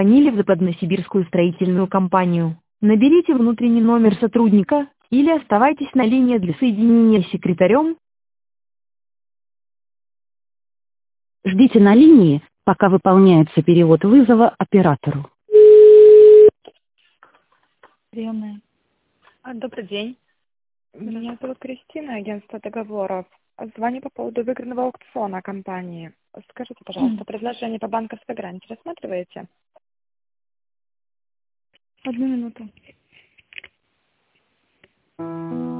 Звонили в Западносибирскую строительную компанию. Наберите внутренний номер сотрудника или оставайтесь на линии для соединения с секретарем. Ждите на линии, пока выполняется перевод вызова оператору. Приемная. Добрый день. Меня зовут Кристина, агентство договоров. Звоню по поводу выигранного аукциона компании. Скажите, пожалуйста, предложение по банковской гарантии рассматриваете? 1 минуту.